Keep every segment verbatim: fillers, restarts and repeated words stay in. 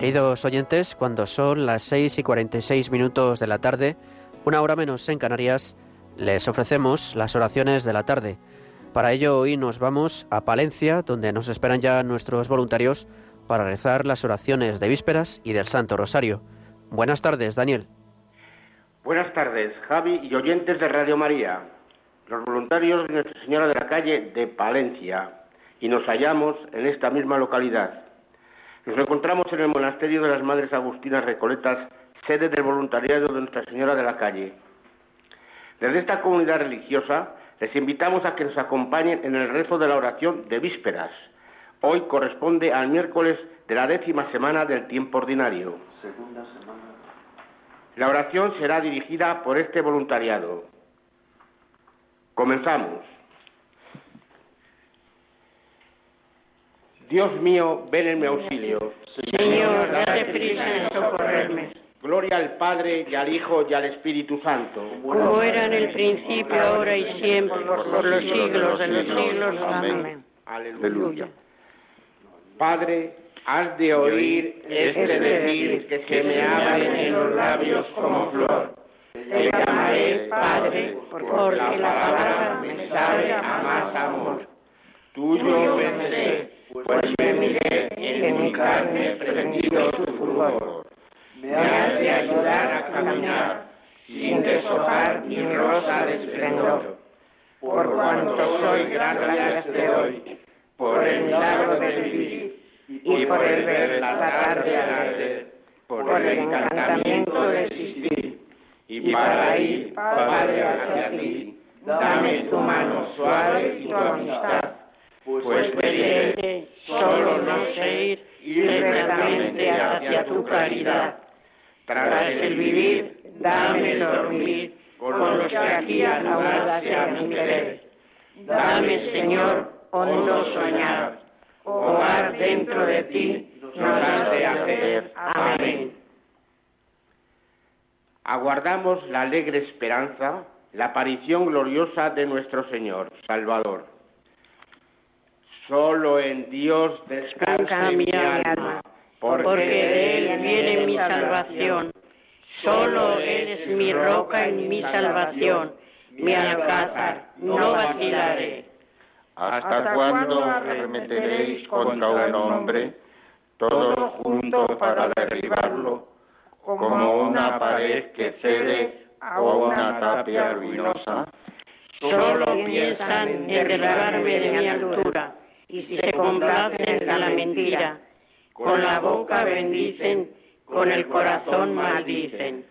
Queridos oyentes, cuando son las seis y cuarenta y seis minutos de la tarde, una hora menos en Canarias, les ofrecemos las oraciones de la tarde. Para ello hoy nos vamos a Palencia, donde nos esperan ya nuestros voluntarios para rezar las oraciones de vísperas y del Santo Rosario. Buenas tardes, Daniel. Buenas tardes, Javi y oyentes de Radio María, los voluntarios de Nuestra Señora de la Calle de Palencia, y nos hallamos en esta misma localidad. Nos encontramos en el Monasterio de las Madres Agustinas Recoletas, sede del voluntariado de Nuestra Señora de la Calle. Desde esta comunidad religiosa les invitamos a que nos acompañen en el rezo de la oración de vísperas. Hoy corresponde al miércoles de la décima semana del tiempo ordinario. Segunda semana. La oración será dirigida por este voluntariado. Comenzamos. Dios mío, ven en mi auxilio. Señor, date prisa en socorrerme. Gloria al Padre, y al Hijo, y al Espíritu Santo. Como era en el principio, ahora y siempre, por los siglos de los siglos. Amén. Aleluya. Padre, has de oír este decir que se me abre en los labios como flor. Te llamaré Padre, porque la palabra me sabe a más amor. Tuyo me sé, pues me miré en mi carne prendido tu fulgor. Me has de ayudar a caminar, sin deshojar mi rosa de esplendor. Por cuanto soy gracias te doy, por el milagro de vivir, y por el ver la tarde al arder, por el encantamiento de existir. Y para ir, Padre, hacia ti, dame tu mano suave y tu amistad, pues pediré, solo no sé ir, ir rectamente hacia tu caridad. Tras el vivir, dame el dormir, con los que aquí anuda sea mi querer. Dame, Señor, hondo soñar, hogar dentro de ti nos has de hacer. Amén. Aguardamos la alegre esperanza, la aparición gloriosa de nuestro Señor, Salvador. Solo en Dios descansa mi alma, porque de Él viene mi salvación. Solo Él es mi roca y mi salvación, mi alcázar, no vacilaré. ¿Hasta cuándo arremeteréis contra un hombre, todos juntos para derribarlo, como una pared que cede o una tapia ruinosa? Solo piensan en derribarme de mi altura, y se complacen en la mentira. Con la boca bendicen, con el corazón maldicen.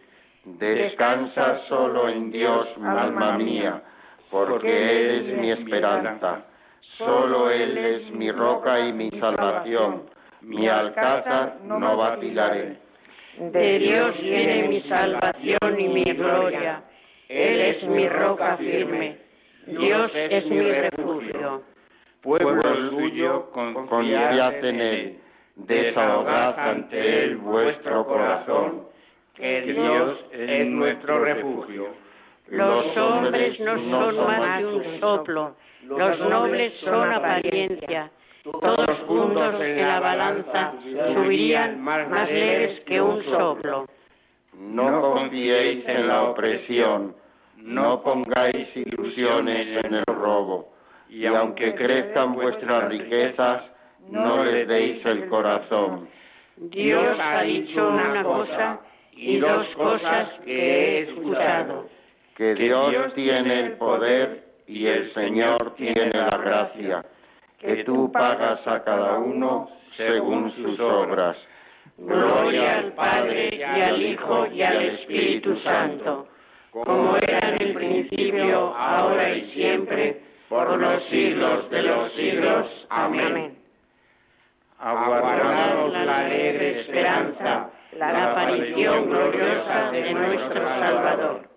Descansa solo en Dios, alma mía, porque Él es mi esperanza. Solo Él es mi roca y mi salvación. Mi alcázar no vacilaré. De Dios viene mi salvación y mi gloria. Él es mi roca firme. Dios es mi refugio. Pueblo suyo, confiad en Él. Desahogad ante Él vuestro corazón, que Dios es nuestro refugio. Los hombres no son más que un soplo, los nobles son apariencia. Todos juntos en la balanza subirían más leves que un soplo. No confiéis en la opresión, no pongáis ilusiones en el robo, y aunque crezcan vuestras riquezas, no les deis el corazón. Dios ha dicho una cosa y dos cosas que he escuchado. Que Dios tiene el poder y el Señor tiene la gracia, que tú pagas a cada uno según sus obras. Gloria al Padre y al Hijo y al Espíritu Santo, como era en el principio, ahora y siempre, por los siglos de los siglos. Amén. Aguardamos la alegre esperanza, la aparición gloriosa de nuestro Salvador.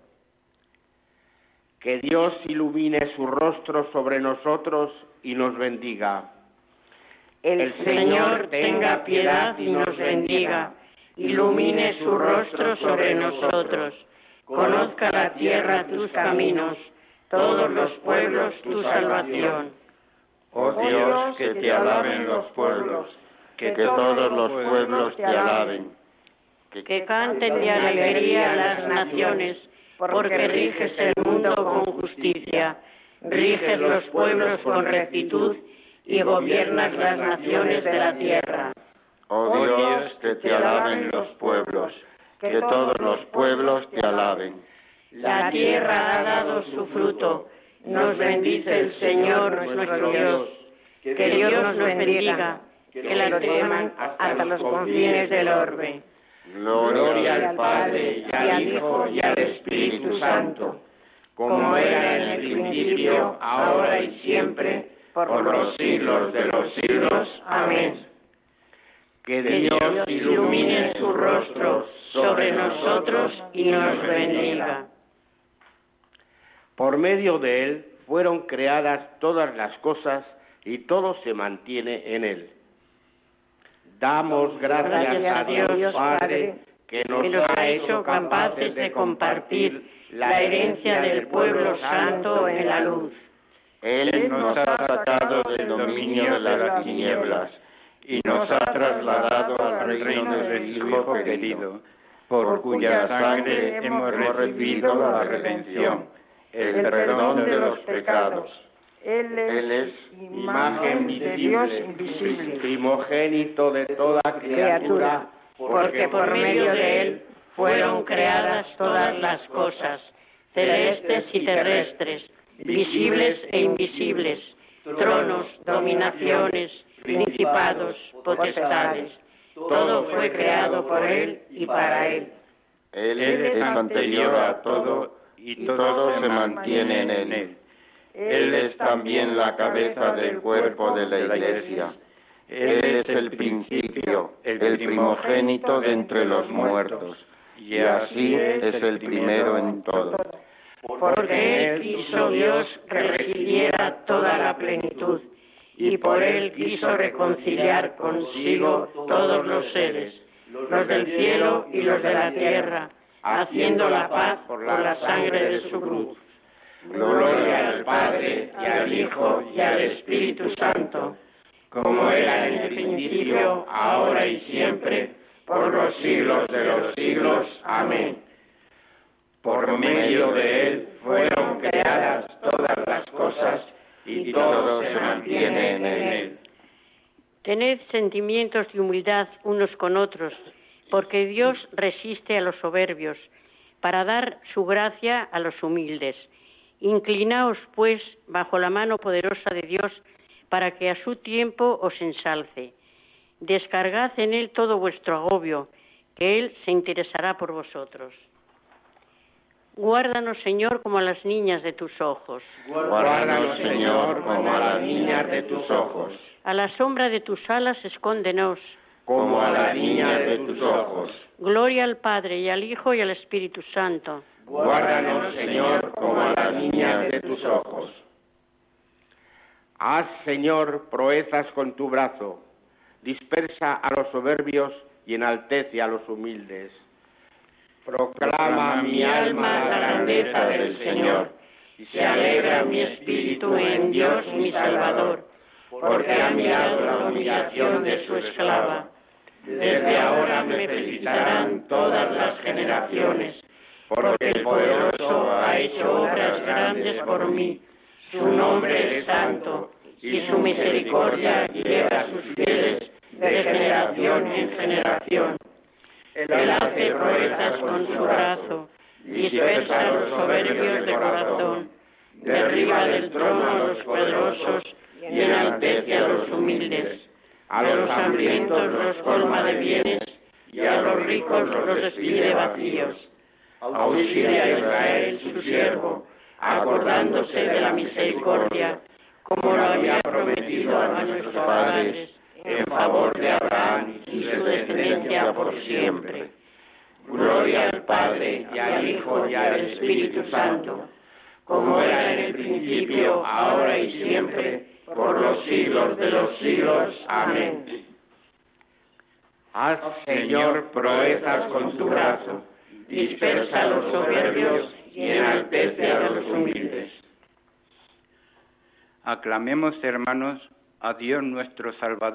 Que Dios ilumine su rostro sobre nosotros y nos bendiga. El Señor tenga piedad y nos bendiga, ilumine su rostro sobre nosotros, conozca la tierra tus caminos, todos los pueblos tu salvación. Oh Dios, que te alaben los pueblos, que todos los pueblos te alaben. Que canten de alegría las naciones, porque riges el mundo con justicia, riges los pueblos con rectitud y gobiernas las naciones de la tierra. Oh Dios, que te alaben los pueblos, que todos los pueblos te alaben. La tierra ha dado su fruto, nos bendice el Señor nuestro Dios. Que Dios nos bendiga, que la teman hasta los confines del orbe. Gloria al Padre, y al Hijo, y al Espíritu Santo, como era en el principio, ahora y siempre, por los siglos de los siglos. Amén. Que Dios ilumine su rostro sobre nosotros y nos bendiga. Por medio de Él fueron creadas todas las cosas y todo se mantiene en Él. Damos gracias, gracias a Dios Padre, que nos, que nos ha hecho capaces de compartir la herencia del pueblo santo en la luz. Él nos ha sacado del dominio de las tinieblas y nos ha trasladado al reino del Hijo querido, por cuya sangre hemos recibido la redención, el perdón de los pecados. Él es, Él es imagen de Dios invisible, primogénito de toda criatura, porque por medio de Él fueron creadas todas las cosas, celestes y terrestres, visibles e invisibles, tronos, dominaciones, principados, potestades. Todo fue creado por Él y para Él. Él es anterior a todo y todo se mantiene en Él. Él es también la cabeza del cuerpo de la Iglesia. Él es el principio, el primogénito de entre los muertos, y así es el primero en todo. Porque Él quiso Dios que recibiera toda la plenitud, y por Él quiso reconciliar consigo todos los seres, los del cielo y los de la tierra, haciendo la paz por la sangre de su cruz. Gloria al Padre, y al Hijo, y al Espíritu Santo, como era en el principio, ahora y siempre, por los siglos de los siglos. Amén. Por medio de Él fueron creadas todas las cosas, y todo se mantiene en Él. Tened sentimientos de humildad unos con otros, porque Dios resiste a los soberbios, para dar su gracia a los humildes. Inclinaos, pues, bajo la mano poderosa de Dios, para que a su tiempo os ensalce. Descargad en Él todo vuestro agobio, que Él se interesará por vosotros. Guárdanos, Señor, como a las niñas de tus ojos. Guárdanos, Señor, como a las niñas de tus ojos. A la sombra de tus alas escóndenos. Como a las niñas de tus ojos. Gloria al Padre, y al Hijo, y al Espíritu Santo. Guárdanos, Señor, como a las niñas de tus ojos. Haz, Señor, proezas con tu brazo. Dispersa a los soberbios y enaltece a los humildes. Proclama mi alma la grandeza del Señor, y se alegra mi espíritu en Dios mi Salvador, porque ha mirado la humillación de su esclava. Desde ahora me felicitarán todas las generaciones, porque el poderoso ha hecho obras grandes por mí. Su nombre es santo, y su misericordia lleva a sus fieles de generación en generación. Él hace proezas con su brazo, dispersa a los soberbios de corazón, derriba del trono a los poderosos y enaltece a los humildes. A los hambrientos los colma de bienes y a los ricos los despide vacíos. Auxilia a Israel su siervo, acordándose de la misericordia, como lo había prometido a nuestros padres, en favor de Abraham y su descendencia por siempre. Gloria al Padre, y al Hijo, y al Espíritu Santo, como era en el principio, ahora y siempre, por los siglos de los siglos. Amén. Haz, Señor, proezas con tu brazo, dispersa a los soberbios y enaltece a los humildes. Aclamemos, hermanos, a Dios nuestro Salvador.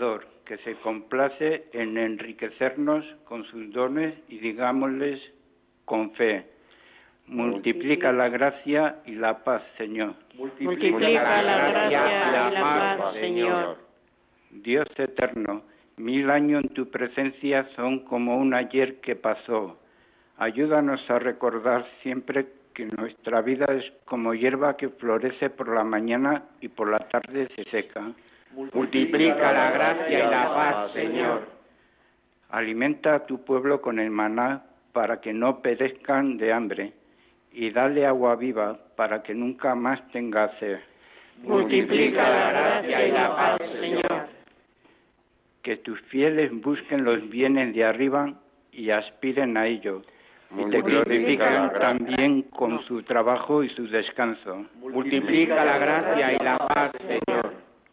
que se complace en enriquecernos con sus dones y digámosles con fe. Multiplica la gracia y la paz, Señor. Multiplica la gracia y la paz, Señor. Dios eterno, mil años en tu presencia son como un ayer que pasó. Ayúdanos a recordar siempre que nuestra vida es como hierba que florece por la mañana y por la tarde se seca. Multiplica la gracia y la paz, Señor. Alimenta a tu pueblo con el maná para que no perezcan de hambre, y dale agua viva para que nunca más tenga sed. Multiplica la gracia y la paz, Señor. Que tus fieles busquen los bienes de arriba y aspiren a ello, y te glorifican también con su trabajo y su descanso. Multiplica la gracia y la paz, Señor.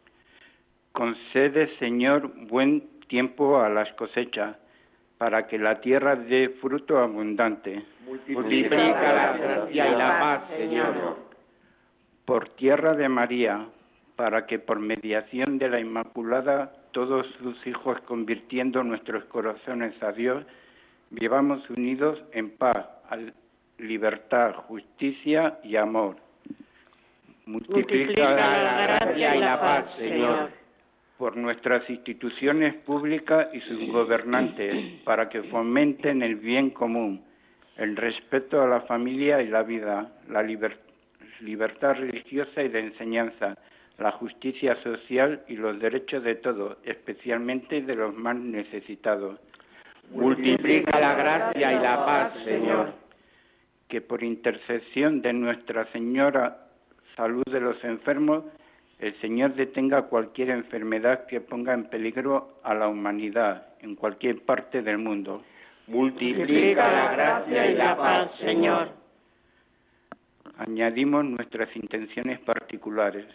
Concede, Señor, buen tiempo a las cosechas, para que la tierra dé fruto abundante. Multiplica la gracia y la paz, Señor. Por tierra de María, para que por mediación de la Inmaculada, todos sus hijos, convirtiendo nuestros corazones a Dios, vivamos unidos en paz, libertad, justicia y amor. Multiplica la gracia y la paz, Señor. Por nuestras instituciones públicas y sus gobernantes, para que fomenten el bien común, el respeto a la familia y la vida, la liber- libertad religiosa y de enseñanza, la justicia social y los derechos de todos, especialmente de los más necesitados. Multiplica la gracia y la paz, Señor. Que por intercesión de Nuestra Señora, salud de los enfermos, el Señor detenga cualquier enfermedad que ponga en peligro a la humanidad en cualquier parte del mundo. Multiplica la gracia y la paz, Señor. Añadimos nuestras intenciones particulares.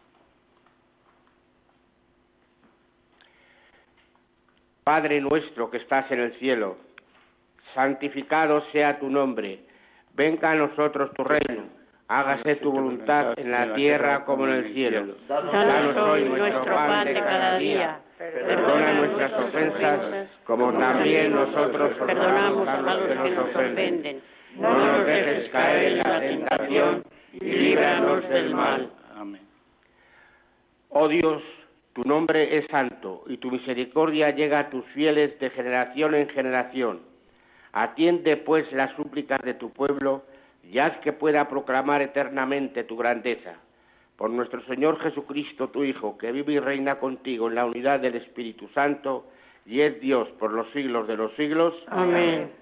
Padre nuestro que estás en el cielo, santificado sea tu nombre. Venga a nosotros tu reino. Hágase tu voluntad en la tierra como en el cielo. Danos hoy nuestro pan de cada día. Perdona nuestras ofensas, como también nosotros perdonamos a los que nos ofenden. No nos dejes caer en la tentación y líbranos del mal. Amén. Oh Dios, tu nombre es santo y tu misericordia llega a tus fieles de generación en generación. Atiende pues las súplicas de tu pueblo y haz que pueda proclamar eternamente tu grandeza. Por nuestro Señor Jesucristo, tu Hijo, que vive y reina contigo en la unidad del Espíritu Santo, y es Dios por los siglos de los siglos. Amén.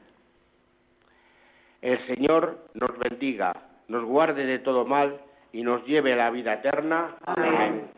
El Señor nos bendiga, nos guarde de todo mal y nos lleve a la vida eterna. Amén.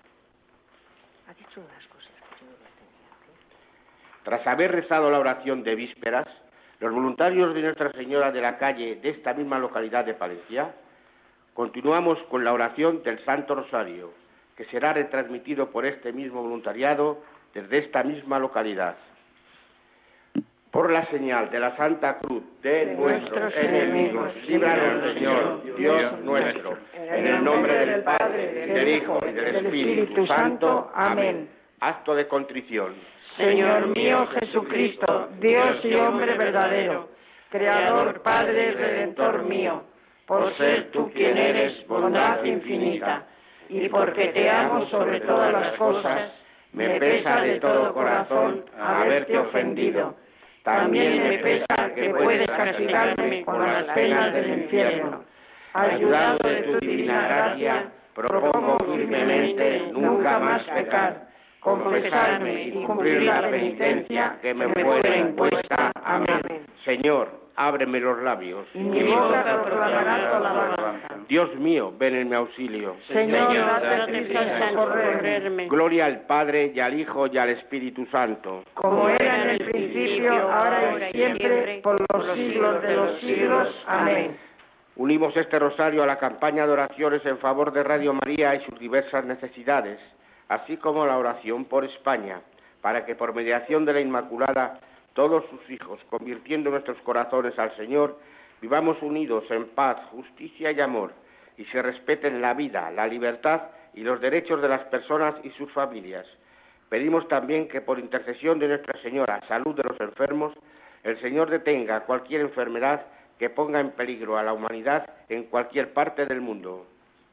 Tras haber rezado la oración de vísperas, los voluntarios de Nuestra Señora de la Calle de esta misma localidad de Palencia, continuamos con la oración del Santo Rosario, que será retransmitido por este mismo voluntariado desde esta misma localidad. Por la señal de la Santa Cruz de nuestros enemigos, líbranos, Señor, Dios nuestro, en el nombre del Padre, del Hijo y del Espíritu Santo. Amén. Acto de contrición. Señor mío Jesucristo, Dios y hombre verdadero, Creador, Padre, Redentor mío, por ser tú quien eres bondad infinita, y porque te amo sobre todas las cosas, me pesa de todo corazón haberte ofendido. También me pesa que puedes castigarme con las penas del infierno. Ayudado de tu divina gracia, propongo firmemente nunca más pecar, confesarme y cumplir la penitencia que me fuera impuesta. Amén. Señor, ábreme los labios. Y mi boca proclamará tu alabanza. Dios mío, ven en mi auxilio. Señor, date prisa en socorrerme. Gloria al Padre, y al Hijo, y al Espíritu Santo. Como era en el principio, ahora y siempre, por los siglos de los siglos. Amén. Unimos este rosario a la campaña de oraciones en favor de Radio María y sus diversas necesidades, así como la oración por España, para que por mediación de la Inmaculada, todos sus hijos, convirtiendo nuestros corazones al Señor, vivamos unidos en paz, justicia y amor, y se respeten la vida, la libertad y los derechos de las personas y sus familias. Pedimos también que por intercesión de Nuestra Señora, salud de los enfermos, el Señor detenga cualquier enfermedad que ponga en peligro a la humanidad en cualquier parte del mundo.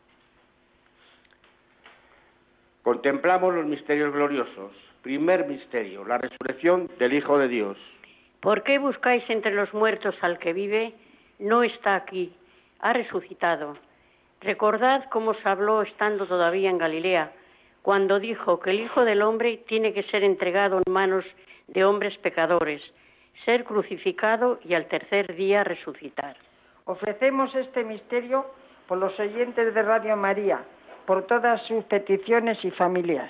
Contemplamos los misterios gloriosos. Primer misterio, la resurrección del Hijo de Dios. ¿Por qué buscáis entre los muertos al que vive? No está aquí, ha resucitado. Recordad cómo os habló estando todavía en Galilea, cuando dijo que el Hijo del Hombre tiene que ser entregado en manos de hombres pecadores, ser crucificado y al tercer día resucitar. Ofrecemos este misterio por los oyentes de Radio María, por todas sus peticiones y familias.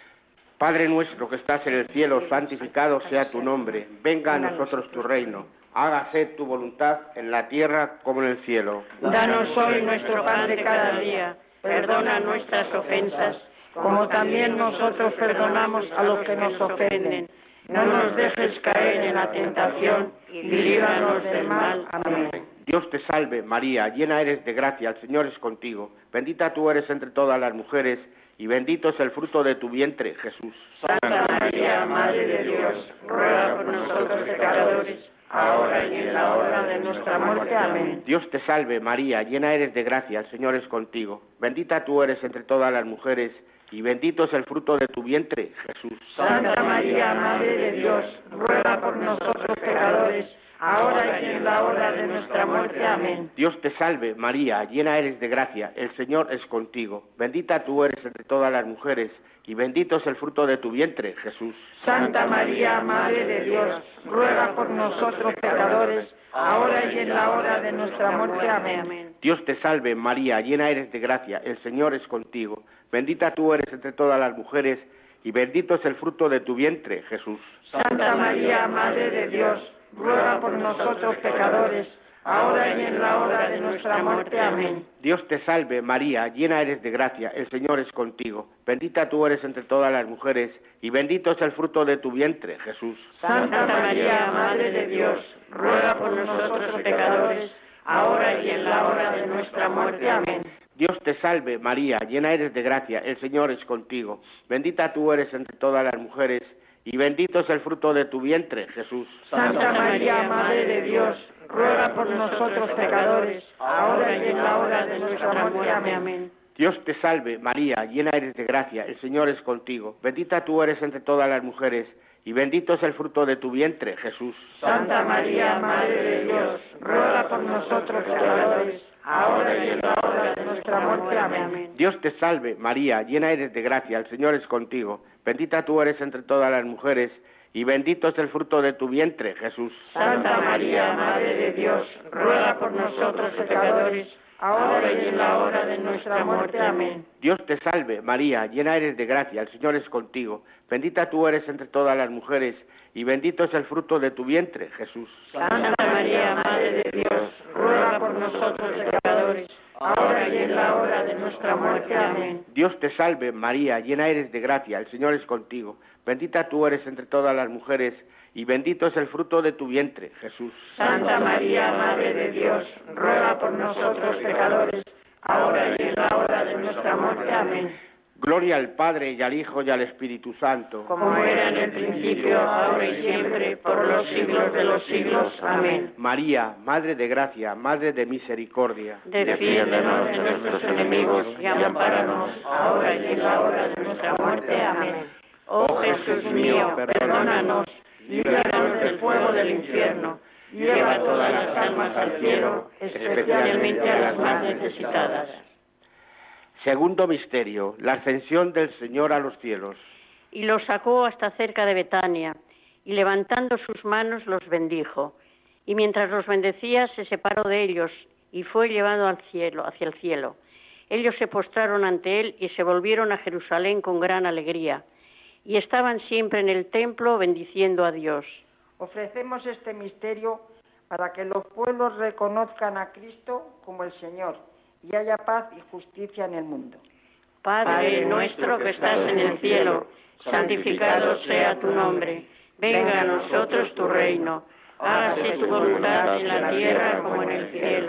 Padre nuestro que estás en el cielo, santificado sea tu nombre. Venga a nosotros tu reino. Hágase tu voluntad en la tierra como en el cielo. Danos hoy nuestro pan de cada día. Perdona nuestras ofensas, como también nosotros perdonamos a los que nos ofenden. No nos dejes caer en la tentación y líbranos del mal. Amén. Dios te salve, María, llena eres de gracia, el Señor es contigo. Bendita tú eres entre todas las mujeres, y bendito es el fruto de tu vientre, Jesús. Santa María, Madre de Dios, ruega por nosotros pecadores, ahora y en la hora de nuestra muerte. Amén. Dios te salve, María, llena eres de gracia, el Señor es contigo. Bendita tú eres entre todas las mujeres, y bendito es el fruto de tu vientre, Jesús. Santa María, Madre de Dios, ruega por nosotros pecadores, ahora y en la hora de nuestra muerte. Amén. Dios te salve, María, llena eres de gracia, el Señor es contigo. Bendita tú eres entre todas las mujeres, y bendito es el fruto de tu vientre, Jesús. Santa María, Madre de Dios, ruega por nosotros pecadores, ahora y en la hora de nuestra muerte. Amén. Dios te salve, María, llena eres de gracia, el Señor es contigo. Bendita tú eres entre todas las mujeres, y bendito es el fruto de tu vientre, Jesús. Santa María, Madre de Dios, ruega por nosotros pecadores, ahora y en la hora de nuestra muerte. Amén. Dios te salve, María, llena eres de gracia, el Señor es contigo. Bendita tú eres entre todas las mujeres, y bendito es el fruto de tu vientre, Jesús. Santa María, Madre de Dios, ruega por nosotros pecadores, ahora y en la hora de nuestra muerte. Amén. Dios te salve, María, llena eres de gracia, el Señor es contigo. Bendita tú eres entre todas las mujeres, y bendito es el fruto de tu vientre, Jesús. Santa María, Madre de Dios, ruega por nosotros pecadores, ahora y en la hora de nuestra muerte. Amén. Dios te salve, María, llena eres de gracia, el Señor es contigo. Bendita tú eres entre todas las mujeres, y bendito es el fruto de tu vientre, Jesús. Santa María, Madre de Dios, ruega por nosotros pecadores, ahora y en la hora de nuestra muerte. Amén. Dios te salve, María, llena eres de gracia, el Señor es contigo. Bendita tú eres entre todas las mujeres, y bendito es el fruto de tu vientre, Jesús. Santa María, Madre de Dios, ruega por nosotros pecadores, ahora y en la hora de nuestra muerte. Amén. Dios te salve, María, llena eres de gracia, el Señor es contigo. Bendita tú eres entre todas las mujeres, y bendito es el fruto de tu vientre, Jesús. Santa María, Madre de Dios, ruega por nosotros pecadores, ahora y en la hora de nuestra muerte. Amén. Dios te salve, María, llena eres de gracia, el Señor es contigo. Bendita tú eres entre todas las mujeres, y bendito es el fruto de tu vientre, Jesús. Santa María, Madre de Dios, ruega por nosotros pecadores, ahora y en la hora de nuestra muerte. Amén. Gloria al Padre, y al Hijo, y al Espíritu Santo. Como era en el principio, ahora y siempre, por los siglos de los siglos. Amén. María, Madre de gracia, Madre de misericordia. Defiéndenos de nuestros enemigos y ampáranos, ahora y en la hora de nuestra muerte. Amén. Oh Jesús mío, perdónanos, líbranos del fuego del infierno, lleva todas las almas al cielo, especialmente a las más necesitadas. Segundo misterio, la ascensión del Señor a los cielos. Y los sacó hasta cerca de Betania, y levantando sus manos los bendijo. Y mientras los bendecía, se separó de ellos, y fue llevado al cielo, hacia el cielo. Ellos se postraron ante él, y se volvieron a Jerusalén con gran alegría. Y estaban siempre en el templo bendiciendo a Dios. Ofrecemos este misterio para que los pueblos reconozcan a Cristo como el Señor, y haya paz y justicia en el mundo. Padre nuestro que estás en el cielo, santificado sea tu nombre. Venga a nosotros tu reino. Hágase tu voluntad en la tierra como en el cielo.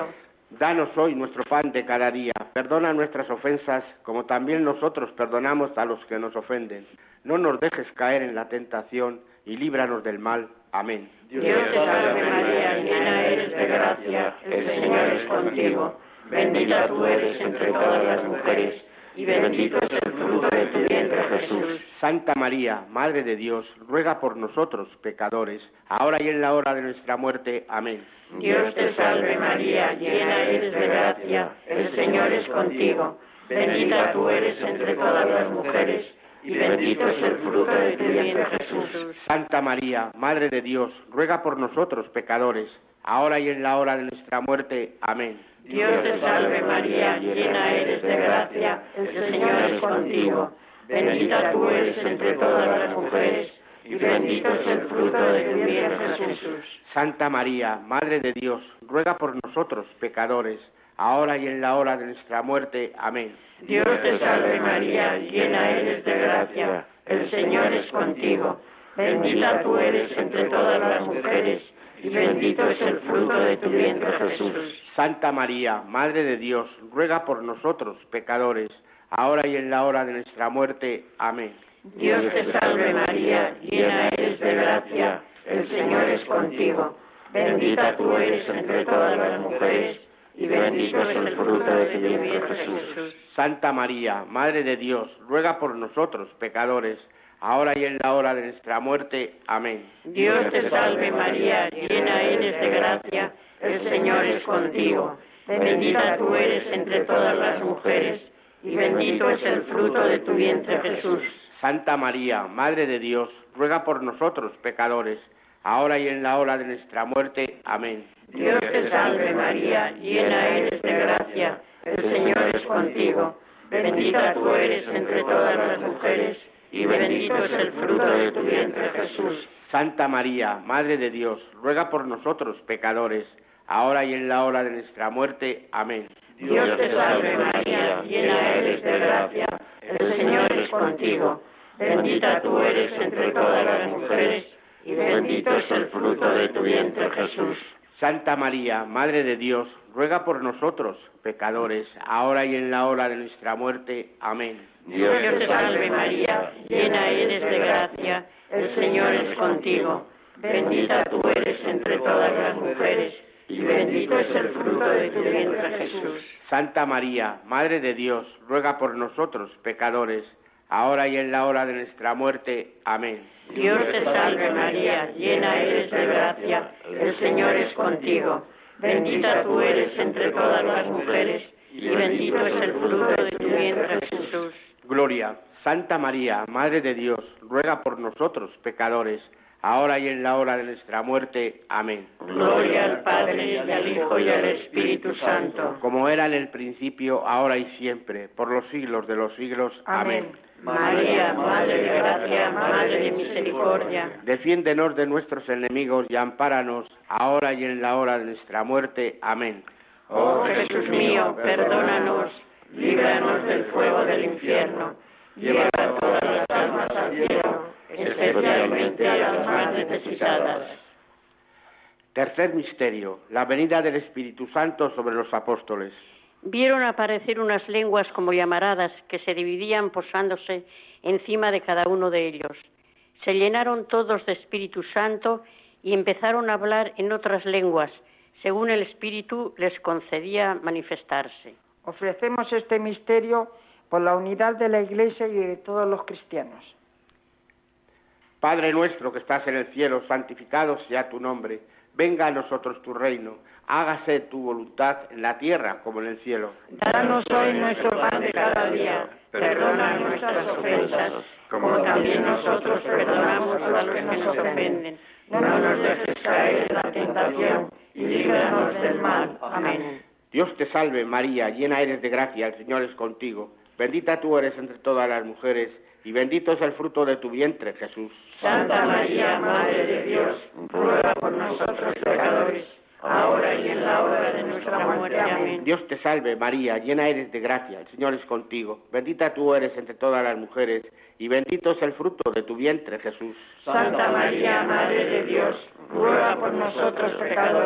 Danos hoy nuestro pan de cada día. Perdona nuestras ofensas, como también nosotros perdonamos a los que nos ofenden. No nos dejes caer en la tentación y líbranos del mal. Amén. Dios te salve María, llena eres de gracia, el Señor es contigo. Bendita tú eres entre todas las mujeres, y bendito es el fruto de tu vientre, Jesús. Santa María, Madre de Dios, ruega por nosotros, pecadores, ahora y en la hora de nuestra muerte. Amén. Dios te salve María, llena eres de gracia, el Señor es contigo. Bendita tú eres entre todas las mujeres, y bendito es el fruto de tu vientre, Jesús. Santa María, Madre de Dios, ruega por nosotros, pecadores, ahora y en la hora de nuestra muerte. Amén. Dios te salve María, llena eres de gracia, el Señor es contigo. Bendita tú eres entre todas las mujeres, y bendito es el fruto de tu vientre, Jesús. Santa María, Madre de Dios, ruega por nosotros, pecadores, ahora y en la hora de nuestra muerte. Amén. Dios te salve María, llena eres de gracia, el Señor es contigo. Bendita tú eres entre todas las mujeres, y bendito es el fruto de tu vientre, Jesús. Santa María, Madre de Dios, ruega por nosotros, pecadores, ahora y en la hora de nuestra muerte. Amén. Dios te salve María, llena eres de gracia, el Señor es contigo. Bendita tú eres entre todas las mujeres, y bendito es el fruto de tu vientre, Jesús. Santa María, Madre de Dios, ruega por nosotros, pecadores, ahora y en la hora de nuestra muerte. Amén. Dios te salve María, llena eres de gracia, el Señor es contigo. Bendita tú eres entre todas las mujeres, y bendito es el fruto de tu vientre, Jesús. Santa María, Madre de Dios, ruega por nosotros, pecadores, ahora y en la hora de nuestra muerte. Amén. Dios te salve María, llena eres de gracia, el Señor es contigo. Bendita tú eres entre todas las mujeres, y bendito es el fruto de tu vientre, Jesús. Santa María, Madre de Dios, ruega por nosotros, pecadores, ahora y en la hora de nuestra muerte. Amén. Dios te salve María, llena eres de gracia, el Señor es contigo. Bendita tú eres entre todas las mujeres, y bendito es el fruto de tu vientre, Jesús. Santa María, Madre de Dios, ruega por nosotros, pecadores, ahora y en la hora de nuestra muerte. Amén. Dios te salve María, llena eres de gracia, el Señor es contigo. Bendita tú eres entre todas las mujeres, y bendito es el fruto de tu vientre, Jesús. Santa María, Madre de Dios, ruega por nosotros, pecadores, ahora y en la hora de nuestra muerte. Amén. Dios te salve María, llena eres de gracia, el Señor es contigo. Bendita tú eres entre todas las mujeres, y bendito es el fruto de tu vientre, Jesús. Gloria. Santa María, Madre de Dios, ruega por nosotros, pecadores, ahora y en la hora de nuestra muerte. Amén. Gloria al Padre, y al Hijo, y al Espíritu Santo. Como era en el principio, ahora y siempre, por los siglos de los siglos. Amén. María, Madre de gracia, Madre de misericordia. Defiéndenos de nuestros enemigos y ampáranos, ahora y en la hora de nuestra muerte. Amén. Oh Jesús mío, perdónanos, líbranos del fuego del infierno. Lleva a todas las almas al cielo, especialmente a las más necesitadas. Tercer misterio, la venida del Espíritu Santo sobre los apóstoles. Vieron aparecer unas lenguas como llamaradas que se dividían posándose encima de cada uno de ellos. Se llenaron todos de Espíritu Santo y empezaron a hablar en otras lenguas, según el Espíritu les concedía manifestarse. Ofrecemos este misterio por la unidad de la Iglesia y de todos los cristianos. Padre nuestro que estás en el cielo, santificado sea tu nombre. Venga a nosotros tu reino. Hágase tu voluntad en la tierra como en el cielo. Danos hoy nuestro pan de cada día. Perdona nuestras ofensas, como también nosotros perdonamos a los que nos ofenden. No nos dejes caer en la tentación y líbranos del mal. Amén. Dios te salve María, llena eres de gracia, el Señor es contigo. Bendita tú eres entre todas las mujeres, y bendito es el fruto de tu vientre, Jesús. Santa María, Madre de Dios, ruega por nosotros pecadores, ahora y en la hora de nuestra muerte. Amén. Dios te salve María, llena eres de gracia, el Señor es contigo. Bendita tú eres entre todas las mujeres, y bendito es el fruto de tu vientre, Jesús. Santa María, Madre de Dios, ruega por nosotros pecadores,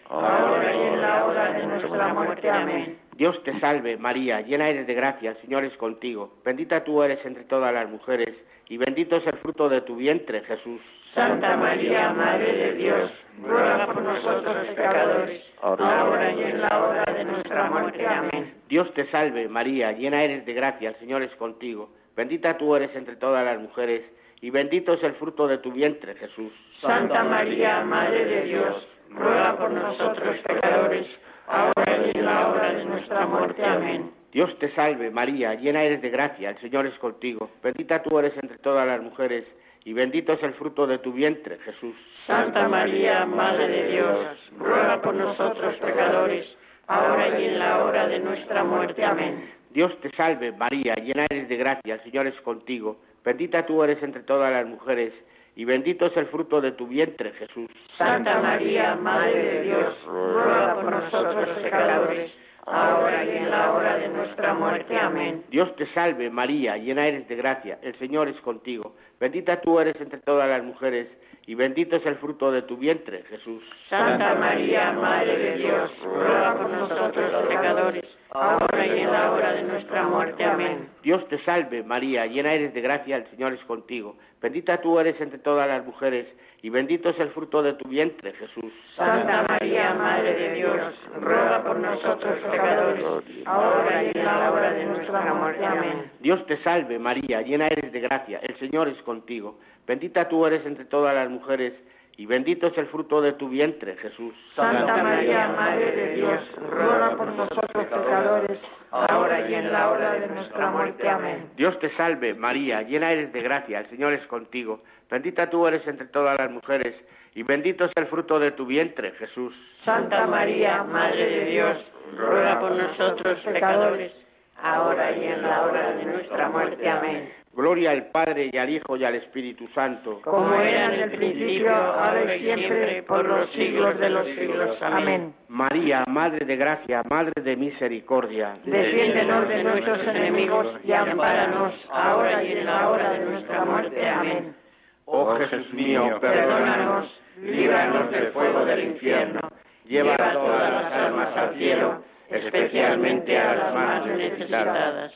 ahora y en la hora de nuestra muerte. Amén. Dios te salve, María, llena eres de gracia, el Señor es contigo. Bendita tú eres entre todas las mujeres, y bendito es el fruto de tu vientre, Jesús. Santa María, Madre de Dios, ruega por nosotros pecadores, ahora y en la hora de nuestra muerte. Amén. Dios te salve, María, llena eres de gracia, el Señor es contigo. Bendita tú eres entre todas las mujeres, y bendito es el fruto de tu vientre, Jesús. Santa María, Madre de Dios, ruega por nosotros pecadores, ahora y en la hora de nuestra muerte. Amén. Dios te salve, María, llena eres de gracia, el Señor es contigo. Bendita tú eres entre todas las mujeres, y bendito es el fruto de tu vientre, Jesús. Santa María, Madre de Dios, ruega por nosotros pecadores, ahora y en la hora de nuestra muerte. Amén. Dios te salve, María, llena eres de gracia, el Señor es contigo. Bendita tú eres entre todas las mujeres, y bendito es el fruto de tu vientre, Jesús. Santa María, Madre de Dios, ruega por nosotros pecadores, ahora y en la hora de nuestra muerte. Amén. Dios te salve, María, llena eres de gracia, el Señor es contigo. Bendita tú eres entre todas las mujeres, y bendito es el fruto de tu vientre, Jesús. Santa María, Madre de Dios, ruega por nosotros pecadores, ahora y en la hora de nuestra muerte. Amén. Dios te salve, María, llena eres de gracia, el Señor es contigo. Bendita tú eres entre todas las mujeres, y bendito es el fruto de tu vientre, Jesús. Santa María, Madre de Dios, ruega por nosotros pecadores, ahora y en la hora de nuestra muerte. Amén. Dios te salve, María, llena eres de gracia, el Señor es contigo. Bendita tú eres entre todas las mujeres, y bendito es el fruto de tu vientre, Jesús. Santa María, Madre de Dios, ruega por nosotros pecadores, ahora y en la hora de nuestra muerte. Amén. Dios te salve, María, llena eres de gracia, el Señor es contigo. Bendita tú eres entre todas las mujeres, y bendito es el fruto de tu vientre, Jesús. Santa María, Madre de Dios, ruega por nosotros pecadores, ahora y en la hora de nuestra muerte. Amén. Gloria al Padre, y al Hijo, y al Espíritu Santo. Como era en el principio, ahora y siempre, por los siglos de los siglos. Amén. María, Madre de gracia, Madre de misericordia. Defiéndenos de nuestros enemigos y ampáranos, ahora y en la hora de nuestra muerte. Amén. Oh Jesús mío, perdónanos, líbranos del fuego del infierno, lleva a todas las almas al cielo, especialmente a las más necesitadas.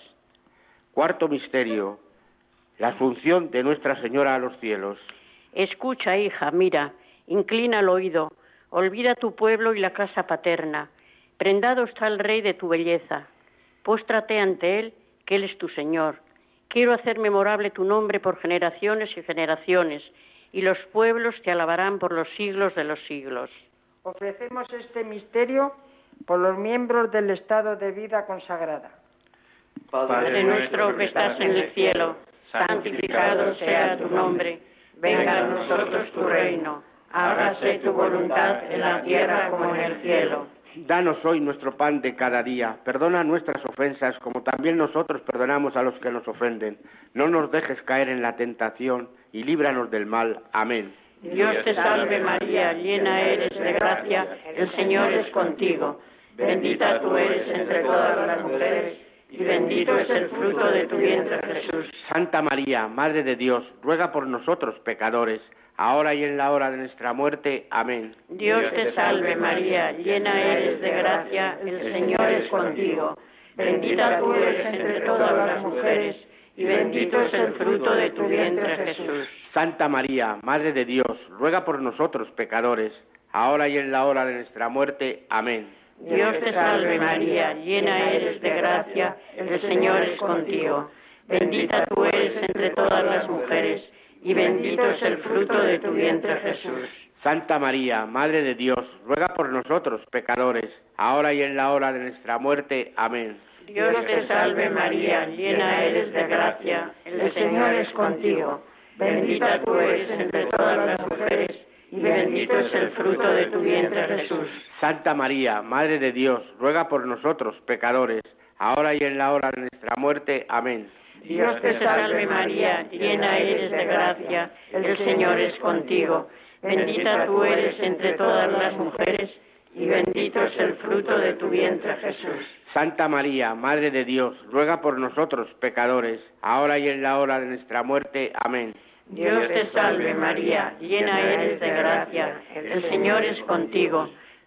Cuarto misterio, la asunción de Nuestra Señora a los cielos. Escucha, hija, mira, inclina el oído, olvida tu pueblo y la casa paterna. Prendado está el Rey de tu belleza. Póstrate ante Él, que Él es tu Señor. Quiero hacer memorable tu nombre por generaciones y generaciones, y los pueblos te alabarán por los siglos de los siglos. Ofrecemos este misterio por los miembros del estado de vida consagrada. Padre nuestro que estás en el cielo, santificado sea tu nombre. Venga a nosotros tu reino. Hágase tu voluntad en la tierra como en el cielo. Danos hoy nuestro pan de cada día. Perdona nuestras ofensas, como también nosotros perdonamos a los que nos ofenden. No nos dejes caer en la tentación, y líbranos del mal. Amén. Dios te salve María, llena eres de gracia, el Señor es contigo. Bendita tú eres entre todas las mujeres, y bendito es el fruto de tu vientre, Jesús. Santa María, Madre de Dios, ruega por nosotros pecadores, ahora y en la hora de nuestra muerte. Amén. Dios te salve María, llena eres de gracia, el Señor es contigo. Bendita tú eres entre todas las mujeres, y bendito es el fruto de tu vientre, Jesús. Santa María, Madre de Dios, ruega por nosotros pecadores, ahora y en la hora de nuestra muerte. Amén. Dios te salve María, llena eres de gracia, el Señor es contigo. Bendita tú eres entre todas las mujeres, y bendito es el fruto de tu vientre, Jesús. Santa María, Madre de Dios, ruega por nosotros pecadores, ahora y en la hora de nuestra muerte. Amén. Dios te salve María, llena eres de gracia, el Señor es contigo. Bendita tú eres entre todas las mujeres, y bendito es el fruto de tu vientre, Jesús. Santa María, Madre de Dios, ruega por nosotros pecadores, ahora y en la hora de nuestra muerte. Amén. Dios te salve María, llena eres de gracia, el Señor es contigo. Bendita tú eres entre todas las mujeres, y bendito es el fruto de tu vientre, Jesús. Santa María, Madre de Dios, ruega por nosotros pecadores, ahora y en la hora de nuestra muerte. Amén. Dios te salve María, llena eres de gracia, el Señor es contigo.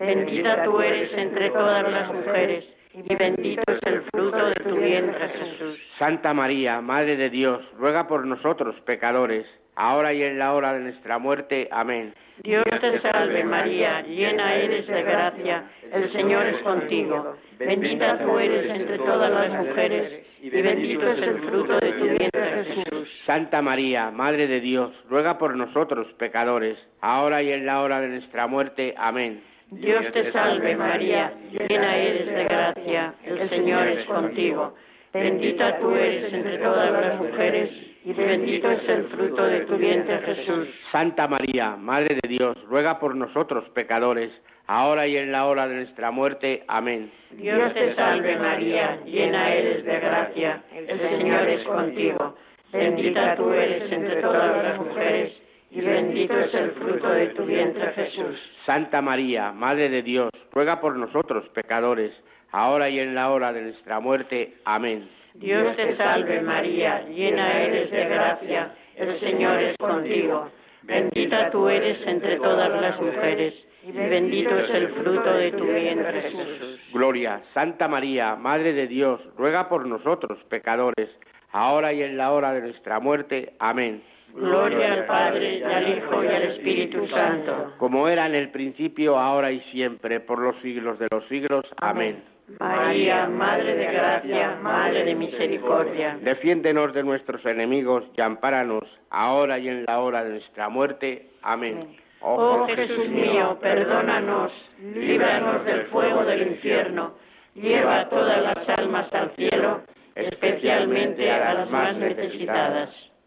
Bendita tú eres entre todas las mujeres, y bendito es el fruto de tu vientre, Jesús. Santa María, Madre de Dios, ruega por nosotros pecadores, ahora y en la hora de nuestra muerte. Amén. Dios te salve María, llena eres de gracia, el Señor es contigo. Bendita tú eres entre todas las mujeres, y bendito es el fruto de tu vientre, Jesús. Santa María, Madre de Dios, ruega por nosotros pecadores, ahora y en la hora de nuestra muerte. Amén. Dios te salve María, llena eres de gracia, el Señor es contigo. Bendita tú eres entre todas las mujeres, y bendito es el fruto de tu vientre, Jesús. Santa María, Madre de Dios, ruega por nosotros pecadores, ahora y en la hora de nuestra muerte. Amén. Dios te salve María, llena eres de gracia, el Señor es contigo. Bendita tú eres entre todas las mujeres, y bendito es el fruto de tu vientre, Jesús. Santa María, Madre de Dios, ruega por nosotros pecadores, ahora y en la hora de nuestra muerte. Amén. Dios te salve María, llena eres de gracia, el Señor es contigo. Bendita tú eres entre todas las mujeres, y bendito es el fruto de tu vientre, Jesús. Gloria. Santa María, Madre de Dios, ruega por nosotros pecadores, ahora y en la hora de nuestra muerte. Amén. Gloria al Padre, y al Hijo, y al Espíritu Santo. Como era en el principio, ahora y siempre, por los siglos de los siglos. Amén. María, Madre de gracia, Madre de misericordia. Defiéndenos de nuestros enemigos y ampáranos, ahora y en la hora de nuestra muerte. Amén. Oh Jesús mío, perdónanos, líbranos del fuego del infierno, lleva todas las almas al cielo, especialmente a las más necesitadas.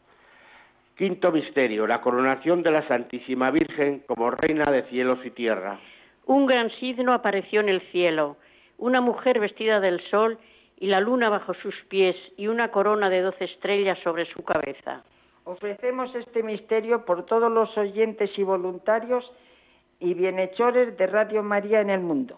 Quinto misterio, la coronación de la Santísima Virgen como Reina de cielos y tierra. Un gran signo apareció en el cielo, una mujer vestida del sol y la luna bajo sus pies y una corona de doce estrellas sobre su cabeza. Ofrecemos este misterio por todos los oyentes y voluntarios y bienhechores de Radio María en el mundo.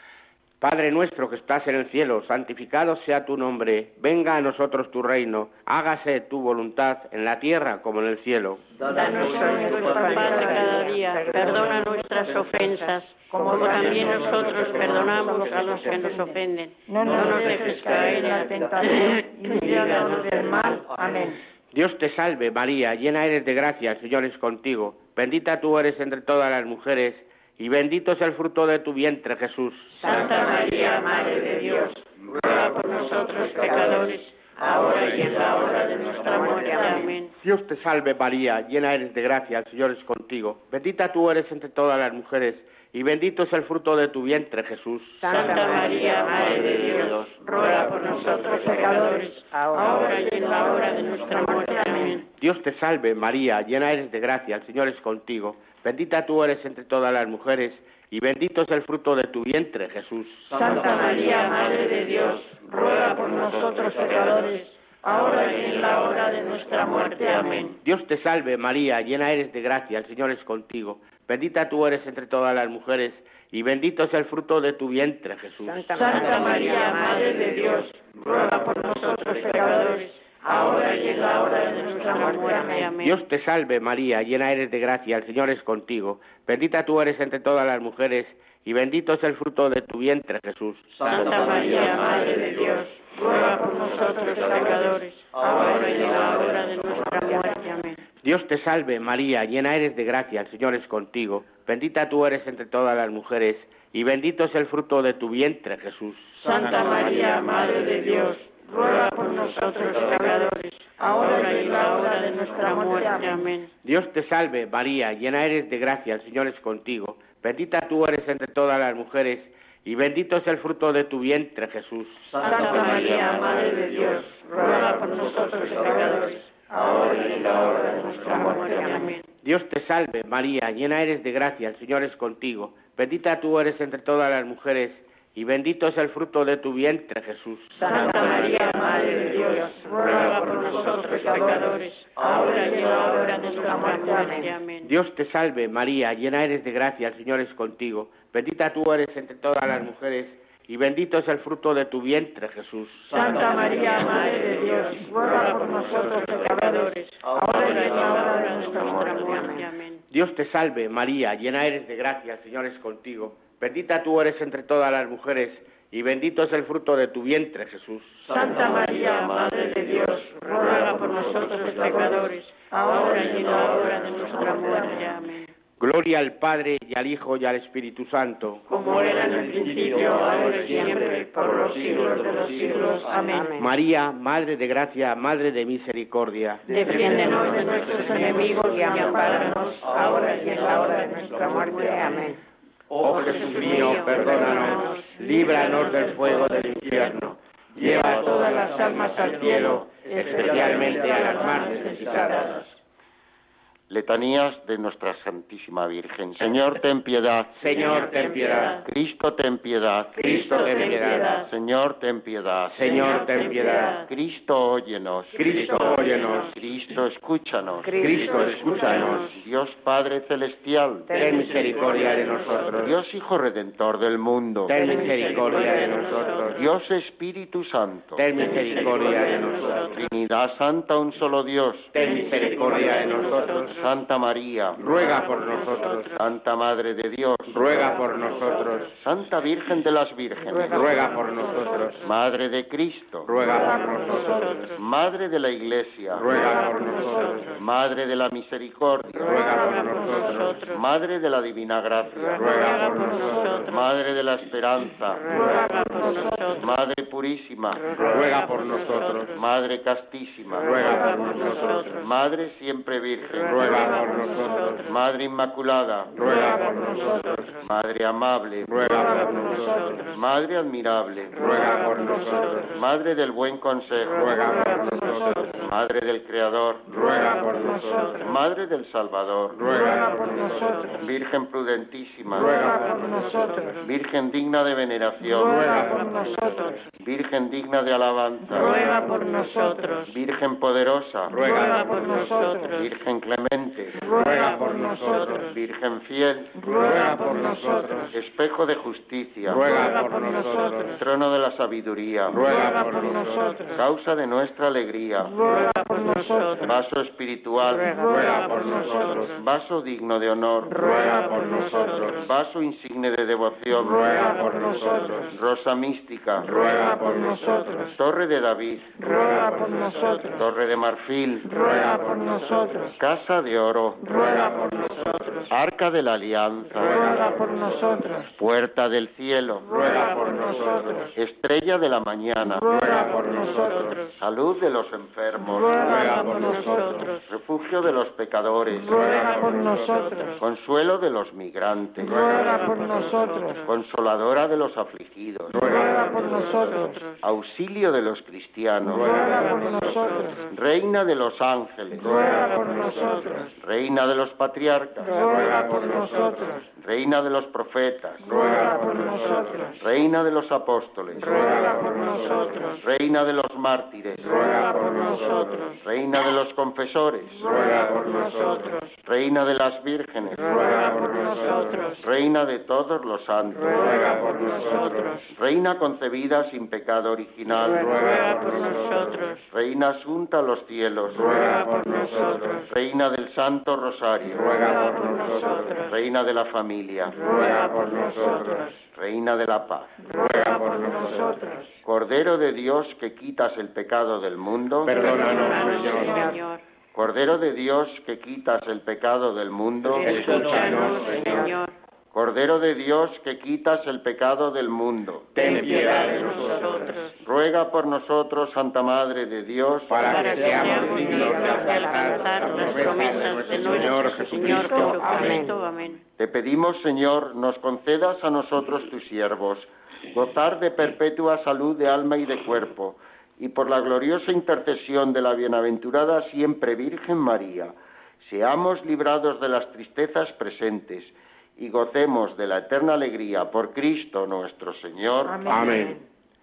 Padre nuestro que estás en el cielo, santificado sea tu nombre, venga a nosotros tu reino, hágase tu voluntad en la tierra como en el cielo. Danos hoy nuestro pan de cada día, perdona nuestras ofensas, como también nosotros perdonamos a los que nos ofenden. No nos dejes caer en la tentación y líbranos del mal. Amén. Dios te salve María, llena eres de gracia, el Señor es contigo, bendita tú eres entre todas las mujeres, y bendito es el fruto de tu vientre, Jesús. Santa María, Madre de Dios, ruega por nosotros pecadores, ahora y en la hora de nuestra muerte. Amén. Dios te salve María, llena eres de gracia, el Señor es contigo. Bendita tú eres entre todas las mujeres, y bendito es el fruto de tu vientre, Jesús. Santa María, Madre de Dios, ruega por nosotros pecadores, ahora y en la hora de nuestra muerte. Amén. Dios te salve María, llena eres de gracia, el Señor es contigo. Bendita tú eres entre todas las mujeres, y bendito es el fruto de tu vientre, Jesús. Santa María, Madre de Dios, ruega por nosotros pecadores, ahora y en la hora de nuestra muerte. Amén. Dios te salve María, llena eres de gracia, el Señor es contigo. Bendita tú eres entre todas las mujeres, y bendito es el fruto de tu vientre, Jesús. Santa María, Madre de Dios, ruega por nosotros pecadores, ahora y en la hora de nuestra muerte. Amén. Dios te salve María, llena eres de gracia, el Señor es contigo. Bendita tú eres entre todas las mujeres, y bendito es el fruto de tu vientre, Jesús. Santa María, Madre de Dios, ruega por nosotros pecadores, ahora y en la hora de nuestra muerte. Amén. Dios te salve María, llena eres de gracia, el Señor es contigo. Bendita tú eres entre todas las mujeres, y bendito es el fruto de tu vientre, Jesús. Santa María, Madre de Dios, ruega por nosotros pecadores, ahora y en la hora de nuestra muerte. Amén. Dios te salve María, llena eres de gracia, el Señor es contigo. Bendita tú eres entre todas las mujeres, y bendito es el fruto de tu vientre, Jesús. Santa María, Madre de Dios, ruega por nosotros pecadores, ahora y en la hora de nuestra muerte. Amén. Dios te salve María, llena eres de gracia, el Señor es contigo. Bendita tú eres entre todas las mujeres, y bendito es el fruto de tu vientre, Jesús. Santa María, Madre de Dios, ruega por nosotros pecadores, ahora y en la hora de nuestra muerte. Amén. Dios te salve María, llena eres de gracia, el Señor es contigo. Bendita tú eres entre todas las mujeres, y bendito es el fruto de tu vientre, Jesús. Santa María, Madre de Dios, ruega por nosotros pecadores, ahora y en la hora de nuestra muerte. Amén. Dios te salve, María, llena eres de gracia, el Señor es contigo. Bendita tú eres entre todas las mujeres, y bendito es el fruto de tu vientre, Jesús. Santa María, Madre de Dios, ruega por nosotros los pecadores, ahora y en la hora de nuestra muerte. Amén. Gloria al Padre, y al Hijo, y al Espíritu Santo. Como era en el principio, ahora y siempre, por los siglos de los siglos. Amén. María, Madre de gracia, Madre de misericordia. Defiéndenos de nuestros enemigos y ampáranos, ahora y en la hora de nuestra muerte. Amén. Oh Jesús mío, perdónanos, líbranos del fuego del infierno. Lleva a todas las almas al cielo, especialmente a las más necesitadas. Letanías de nuestra Santísima Virgen. Señor, ten piedad. Señor, ten piedad. Cristo, ten piedad. Cristo, ten piedad. Señor, ten piedad. Señor, ten piedad. Cristo, óyenos. Cristo, óyenos. Cristo, escúchanos. Cristo, escúchanos. Dios Padre Celestial, ten misericordia de nosotros. Dios Hijo Redentor del mundo, ten misericordia de nosotros. Dios Espíritu Santo, ten misericordia de nosotros. Trinidad Santa, un solo Dios, ten misericordia de nosotros. Santa María, ruega por nosotros. Santa Madre de Dios, ruega por nosotros. Santa Virgen de las Vírgenes, ruega por nosotros. Madre de Cristo, ruega por nosotros. Madre de la Iglesia, ruega por nosotros. Madre de la Misericordia, ruega por nosotros. Madre de la Divina Gracia, ruega por nosotros. Madre de la Esperanza, ruega por nosotros. Madre Purísima, ruega por nosotros. Madre Castísima, ruega por nosotros. Madre Siempre Virgen, ruega por nosotros. Madre Inmaculada, ruega por nosotros. Madre Amable, ruega por nosotros. Madre Admirable, ruega por nosotros. Madre del Buen Consejo, ruega por nosotros. Madre del Creador, ruega por nosotros. Madre del Salvador, ruega por nosotros. Virgen prudentísima, ruega por nosotros. Virgen digna de veneración, ruega por nosotros. Virgen digna de alabanza, ruega por nosotros. Virgen poderosa, ruega por nosotros. Virgen clemente, ruega por nosotros. Virgen fiel, ruega por nosotros. Espejo de justicia, ruega por nosotros. Trono de la sabiduría, ruega por nosotros. Causa de nuestra alegría, ruega por nosotros. Vaso espiritual, ruega por nosotros. Vaso digno de honor, ruega por nosotros. Vaso insigne de devoción, ruega por nosotros. Rosa mística, ruega por nosotros. Torre de David, ruega por nosotros. Torre de marfil, ruega por nosotros. Casa de oro, ruega por nosotros. Arca de la Alianza, ruega por nosotros. Puerta del cielo, ruega por nosotros. Estrella de la mañana, ruega por nosotros. Salud de los enfermos, ruega por nosotros. Refugio de los pecadores, ruega por nosotros. Consuelo de los migrantes, ruega por nosotros. Consoladora de los afligidos, ruega por nosotros. Auxilio de los cristianos, ruega por nosotros. Reina de los ángeles, ruega por nosotros. Reina de los patriarcas, ruega por nosotros. Reina de los profetas, ruega por nosotros. Reina de los apóstoles, ruega por nosotros. Reina de los mártires, ruega por nosotros. Reina de los confesores, ruega por nosotros. Reina de las vírgenes, ruega por nosotros. Reina de todos los santos, ruega por nosotros. Reina concebida sin pecado original, ruega por nosotros. Reina asunta a los cielos, ruega por nosotros. Reina del Santo Rosario, ruega por nosotros. Reina de la familia, ruega por nosotros. Reina de la paz, ruega por nosotros. Cordero de Dios que quitas el pecado del mundo, perdónanos, Señor. Cordero de Dios que quitas el pecado del mundo, escúchanos, Señor. Cordero de Dios que quitas el pecado del mundo, ten piedad de nosotros. Ruega por nosotros, Santa Madre de Dios, para que seamos dignos de alcanzar las promesas de nuestro Señor Jesucristo. Amén. Amén. Te pedimos, Señor, nos concedas a nosotros tus siervos, gozar de perpetua salud de alma y de cuerpo, y por la gloriosa intercesión de la bienaventurada siempre Virgen María, seamos librados de las tristezas presentes y gocemos de la eterna alegría por Cristo nuestro Señor. Amén. Amén.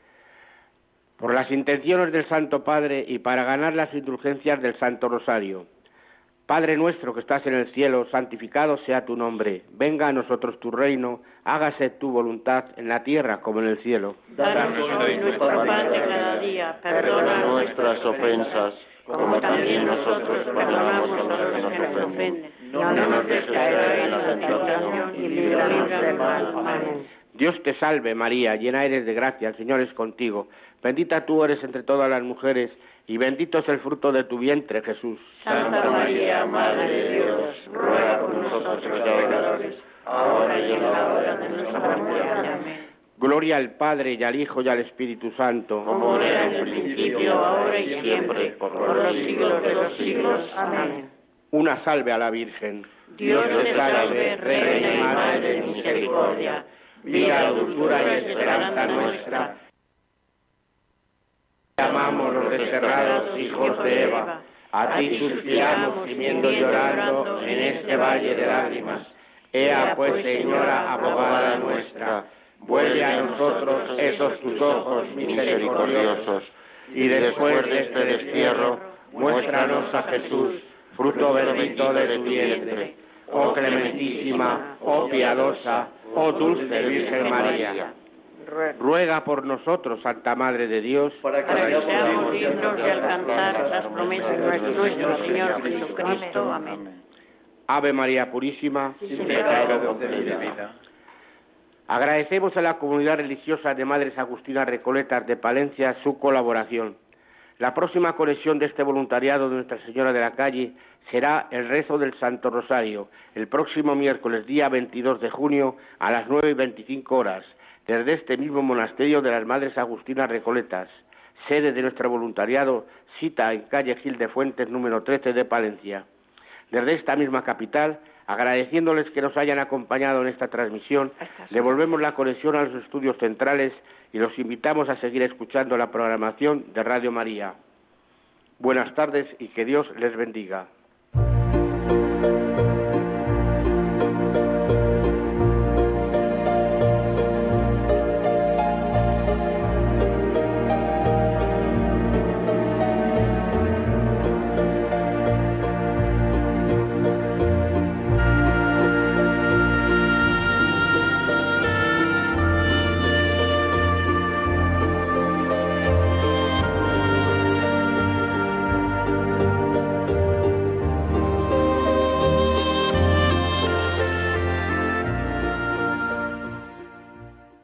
Por las intenciones del Santo Padre y para ganar las indulgencias del Santo Rosario. Padre nuestro que estás en el cielo, santificado sea tu nombre. Venga a nosotros tu reino, hágase tu voluntad en la tierra como en el cielo. Danos hoy nuestro pan de cada día, perdona nuestras ofensas, como también nosotros perdonamos a los que nos ofenden. No nos dejes caer en la tentación y líbranos del mal. Amén. Dios te salve, María, llena eres de gracia, el Señor es contigo. Bendita tú eres entre todas las mujeres, y bendito es el fruto de tu vientre, Jesús. Santa María, Madre de Dios, ruega por nosotros pecadores, ahora y en la hora de nuestra muerte. Amén. Gloria al Padre, y al Hijo, y al Espíritu Santo. Como era en el principio, ahora y siempre, por los siglos de los siglos. Amén. Una salve a la Virgen. Dios te salve, Reina y Madre de misericordia, vida, dulzura y esperanza nuestra. Te amamos los desterrados hijos de Eva. A ti suspiramos, gimiendo y llorando en este valle de lágrimas. Ea pues, Señora, abogada nuestra, vuelve a nosotros esos tus ojos misericordiosos, y después de este destierro, muéstranos a Jesús, fruto bendito de tu vientre. Oh clementísima, oh piadosa, oh dulce Virgen María, ruega por nosotros, Santa Madre de Dios, para que seamos dignos de alcanzar las promesas de nuestro Señor Jesucristo. Amén. Ave María Purísima, sin pecado concebida. Agradecemos a la comunidad religiosa de Madres Agustinas Recoletas de Palencia su colaboración. La próxima conexión de este voluntariado de Nuestra Señora de la Calle será el rezo del Santo Rosario, el próximo miércoles día veintidós de junio a las nueve y veinticinco horas, desde este mismo monasterio de las Madres Agustinas Recoletas, sede de nuestro voluntariado, cita en calle Gil de Fuentes número trece de Palencia. Desde esta misma capital, agradeciéndoles que nos hayan acompañado en esta transmisión, devolvemos la conexión a los estudios centrales y los invitamos a seguir escuchando la programación de Radio María. Buenas tardes y que Dios les bendiga.